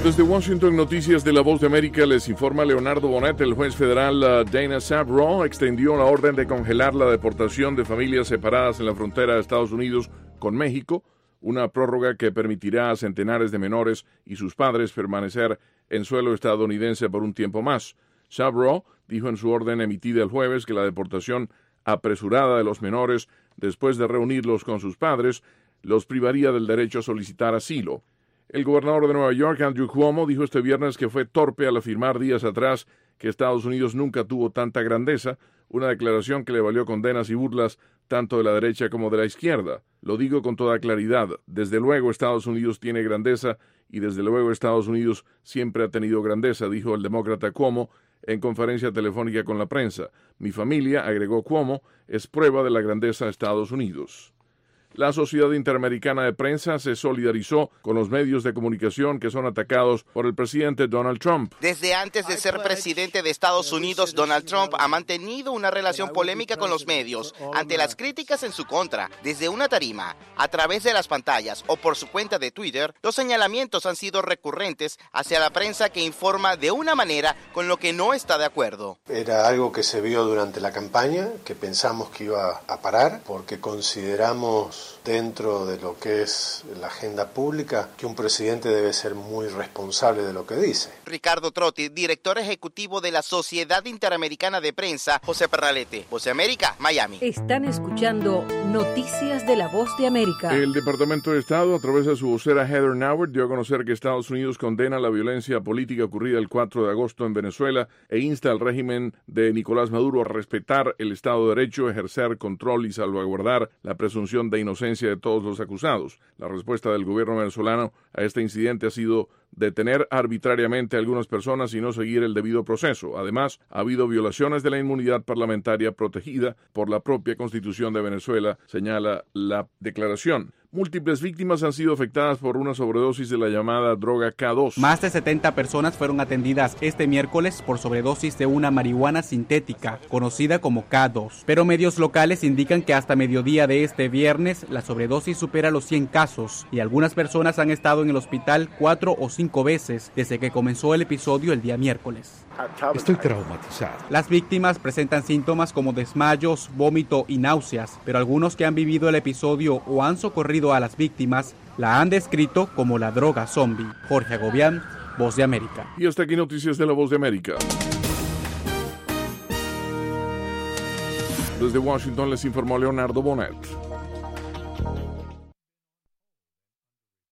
Desde Washington, Noticias de La Voz de América, les informa Leonardo Bonet. El juez federal Dana Sabro extendió la orden de congelar la deportación de familias separadas en la frontera de Estados Unidos con México, una prórroga que permitirá a centenares de menores y sus padres permanecer en suelo estadounidense por un tiempo más. Sabro dijo en su orden emitida el jueves que la deportación apresurada de los menores, después de reunirlos con sus padres, los privaría del derecho a solicitar asilo. El gobernador de Nueva York, Andrew Cuomo, dijo este viernes que fue torpe al afirmar días atrás que Estados Unidos nunca tuvo tanta grandeza, una declaración que le valió condenas y burlas tanto de la derecha como de la izquierda. Lo digo con toda claridad, desde luego Estados Unidos tiene grandeza y desde luego Estados Unidos siempre ha tenido grandeza, dijo el demócrata Cuomo en conferencia telefónica con la prensa. Mi familia, agregó Cuomo, es prueba de la grandeza de Estados Unidos. La Sociedad Interamericana de Prensa se solidarizó con los medios de comunicación que son atacados por el presidente Donald Trump. Desde antes de ser presidente de Estados Unidos, Donald Trump ha mantenido una relación polémica con los medios ante las críticas en su contra. Desde una tarima, a través de las pantallas o por su cuenta de Twitter, los señalamientos han sido recurrentes hacia la prensa que informa de una manera con lo que no está de acuerdo. Era algo que se vio durante la campaña, que pensamos que iba a parar, porque consideramos dentro de lo que es la agenda pública que un presidente debe ser muy responsable de lo que dice. Ricardo Trotti, director ejecutivo de la Sociedad Interamericana de Prensa, José Perralete, Voz de América, Miami. Están escuchando Noticias de la Voz de América. El Departamento de Estado, a través de su vocera Heather Nauert, dio a conocer que Estados Unidos condena la violencia política ocurrida el 4 de agosto en Venezuela e insta al régimen de Nicolás Maduro a respetar el Estado de Derecho, ejercer control y salvaguardar la presunción de inocencia de todos los acusados. La respuesta del gobierno venezolano a este incidente ha sido detener arbitrariamente a algunas personas y no seguir el debido proceso. Además, ha habido violaciones de la inmunidad parlamentaria protegida por la propia Constitución de Venezuela, señala la declaración. Múltiples víctimas han sido afectadas por una sobredosis de la llamada droga K2. Más de 70 personas fueron atendidas este miércoles por sobredosis de una marihuana sintética, conocida como K2. Pero medios locales indican que hasta mediodía de este viernes la sobredosis supera los 100 casos y algunas personas han estado en el hospital 4 o 5 veces desde que comenzó el episodio el día miércoles. Estoy traumatizado. Las víctimas presentan síntomas como desmayos, vómito y náuseas, pero algunos que han vivido el episodio o han socorrido a las víctimas la han descrito como la droga zombie. Jorge Agobián, Voz de América. Y hasta aquí Noticias de la Voz de América. Desde Washington les informó Leonardo Bonet.